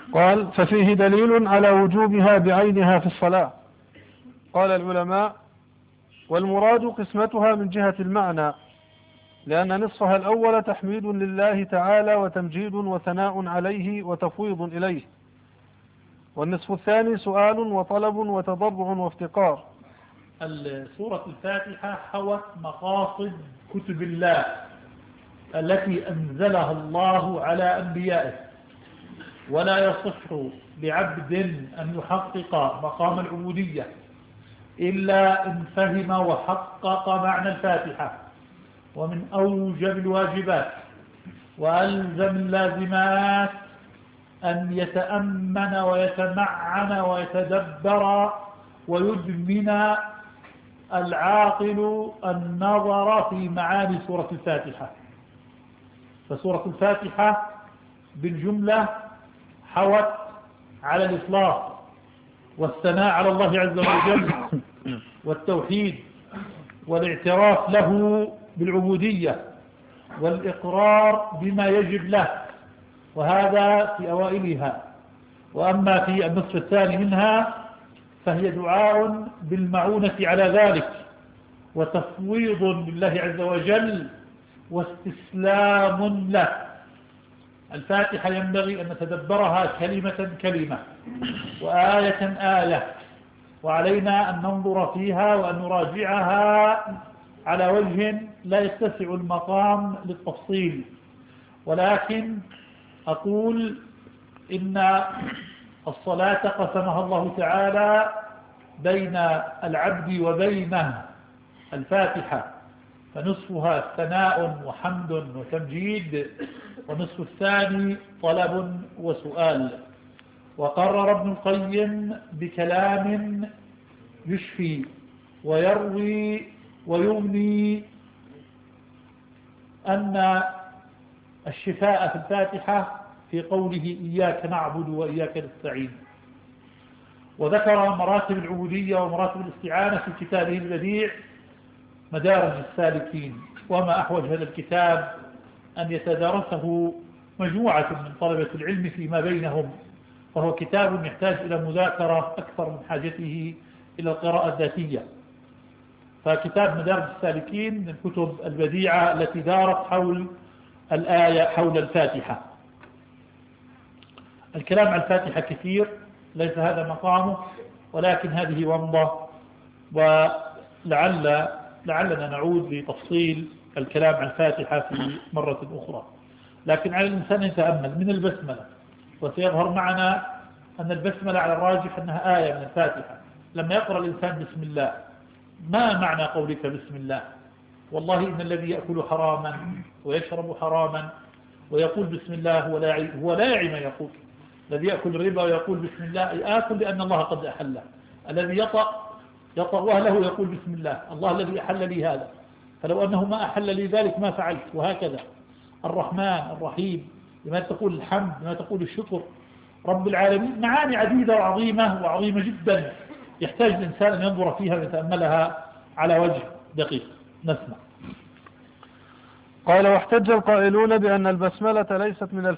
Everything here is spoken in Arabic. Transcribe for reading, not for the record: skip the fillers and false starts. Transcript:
قال: ففيه دليل على وجوبها بعينها في الصلاة. قال العلماء: والمراد قسمتها من جهة المعنى، لأن نصفها الأول تحميد لله تعالى وتمجيد وثناء عليه وتفويض إليه، والنصف الثاني سؤال وطلب وتضرع وافتقار. سورة الفاتحة حوت مقاصد كتب الله التي أنزلها الله على أنبيائه، ولا يصح لعبد أن يحقق مقام العبودية إلا إن فهم وحقق معنى الفاتحة. ومن أوجب الواجبات وألزم اللازمات أن يتأمن ويتمعن ويتدبر ويدمن العاقل النظر في معاني سورة الفاتحة. فسورة الفاتحة بالجملة حوت على الإخلاص والثناء على الله عز وجل والتوحيد والاعتراف له بالعبودية والإقرار بما يجب له، وهذا في أوائلها. وأما في النصف الثاني منها فهي دعاء بالمعونة على ذلك وتفويض لله عز وجل واستسلام له. الفاتحة ينبغي أن نتدبرها كلمة كلمة وآية آية، وعلينا أن ننظر فيها وأن نراجعها على وجه لا يتسع المقام للتفصيل. ولكن أقول إن الصلاة قسمها الله تعالى بين العبد وبين الفاتحة، فنصفها ثناء وحمد وتمجيد، ونصف الثاني طلب وسؤال. وقرر ابن القيم بكلام يشفي ويروي ويغني أن الشفاء في الفاتحة في قوله إياك نعبد وإياك نستعين. وذكر مراتب العبودية ومراتب الاستعانة في كتابه البديع مدارج السالكين. وما أحوج هذا الكتاب أن يتدارسه مجموعة من طلبة العلم فيما بينهم، فهو كتاب يحتاج إلى مذاكرة أكثر من حاجته إلى القراءة الذاتية. فكتاب مدارج السالكين من الكتب البديعة التي دارت حول الآية، حول الفاتحة. الكلام عن الفاتحة كثير، ليس هذا مقامه، ولكن هذه ومضة، ولعلنا نعود لتفصيل الكلام عن الفاتحة في مرة أخرى. لكن على الإنسان يتأمل من البسملة، وسيظهر معنا أن البسملة على الراجح أنها آية من الفاتحة. لما يقرأ الإنسان بسم الله، ما معنى قولك بسم الله؟ والله إن الذي يأكل حراما ويشرب حراما ويقول بسم الله هو لا يعي ما يقول. الذي يأكل الربا ويقول بسم الله آكل لأن الله قد أحله. الذي يطأ أهله يقول بسم الله، الله الذي أحل لي هذا، فلو أنه ما أحل لي ذلك ما فعلت. وهكذا الرحمن الرحيم، لما تقول الحمد، لما تقول الشكر، رب العالمين. معاني عديدة وعظيمة جدا يحتاج الإنسان أن ينظر فيها ويتأملها على وجه دقيق. نسمع. قال: واحتج القائلون بأن البسملة ليست من